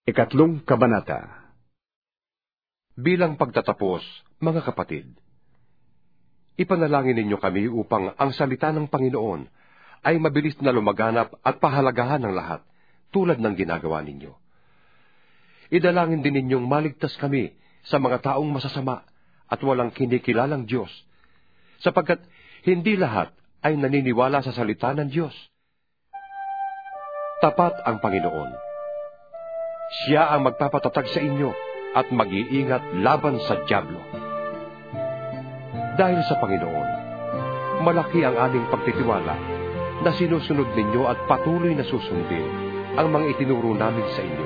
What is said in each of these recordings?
Ikatlong Kabanata. Bilang pagtatapos, mga kapatid, ipanalangin ninyo kami upang ang salita ng Panginoon ay mabilis na lumaganap at pahalagahan ng lahat, tulad ng ginagawa ninyo. Idalangin din ninyong maligtas kami sa mga taong masasama at walang kinikilalang Diyos, sapagkat hindi lahat ay naniniwala sa salita ng Diyos. Tapat ang Panginoon. Siya ang magpapatatag sa inyo at mag-iingat laban sa dyablo. Dahil sa Panginoon, malaki ang aming pagtitiwala na sinusunod ninyo at patuloy na susundin ang mga itinuro namin sa inyo.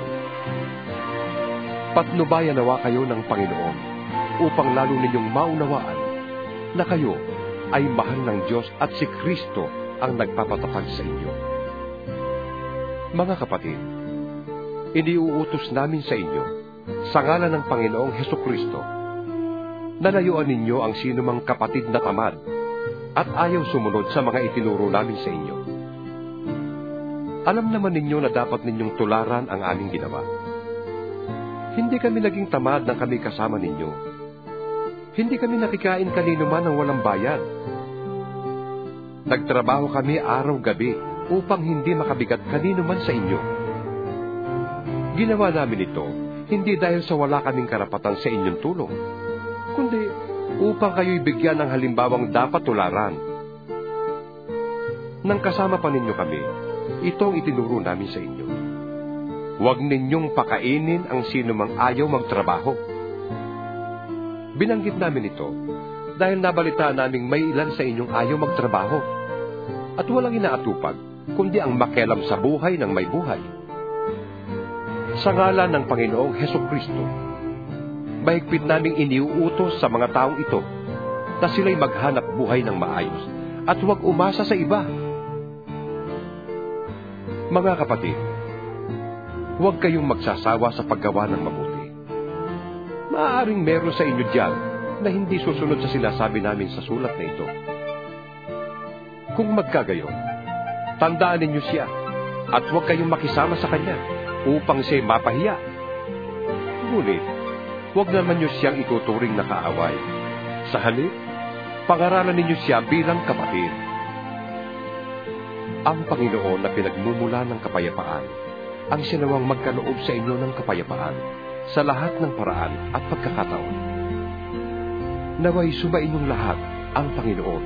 Patnubayan nawa kayo ng Panginoon upang lalo ninyong maunawaan na kayo ay mahal ng Diyos at si Kristo ang nagpapatatag sa inyo. Mga kapatid, iniuutos namin sa inyo, sa ngalan ng Panginoong Hesukristo, na layuan ninyo ang sinumang kapatid na tamad at ayaw sumunod sa mga itinuro namin sa inyo. Alam naman ninyo na dapat ninyong tularan ang aming ginawa. Hindi kami naging tamad nang kami kasama ninyo. Hindi kami nakikain kanino man ng walang bayad. Nagtrabaho kami araw-gabi upang hindi makabigat kanino man sa inyo. Ginawa namin ito hindi dahil sa wala kaming karapatan sa inyong tulong, kundi upang kayo'y bigyan ng halimbawang dapat tularan. Nang kasama pa ninyo kami, itong itinuro namin sa inyo. Huwag ninyong pakainin ang sinumang ayaw magtrabaho. Binanggit namin ito dahil nabalitaan naming may ilan sa inyong ayaw magtrabaho at walang inaatupag, kundi ang makialam sa buhay ng may buhay. Sa ngalan ng Panginoong Hesukristo, mahigpit naming iniuutos sa mga taong ito na sila'y maghanap buhay ng maayos at huwag umasa sa iba. Mga kapatid, huwag kayong magsasawa sa paggawa ng mabuti. Maaaring meron sa inyo diyan na hindi susunod sa sinasabi namin sa sulat na ito. Kung magkagayon, tandaan ninyo siya at huwag kayong makisama sa kanya upang siya'y mapahiya. Ngunit, huwag naman niyo siyang ituturing na kaaway. Sa halip, pangaralan ninyo siya bilang kapatid. Ang Panginoon na pinagmumula ng kapayapaan, ang sinawang magkaloob sa inyo ng kapayapaan sa lahat ng paraan at pagkakataon. Naway sumainyong lahat ang Panginoon.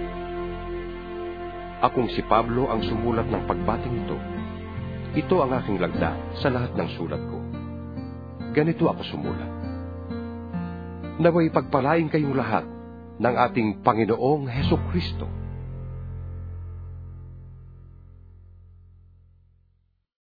Akong si Pablo ang sumulat ng pagbating ito. Ito ang aking lagda sa lahat ng sulat ko. Ganito ako sumulat. Naway pagpalain kayong lahat ng ating Panginoong Hesukristo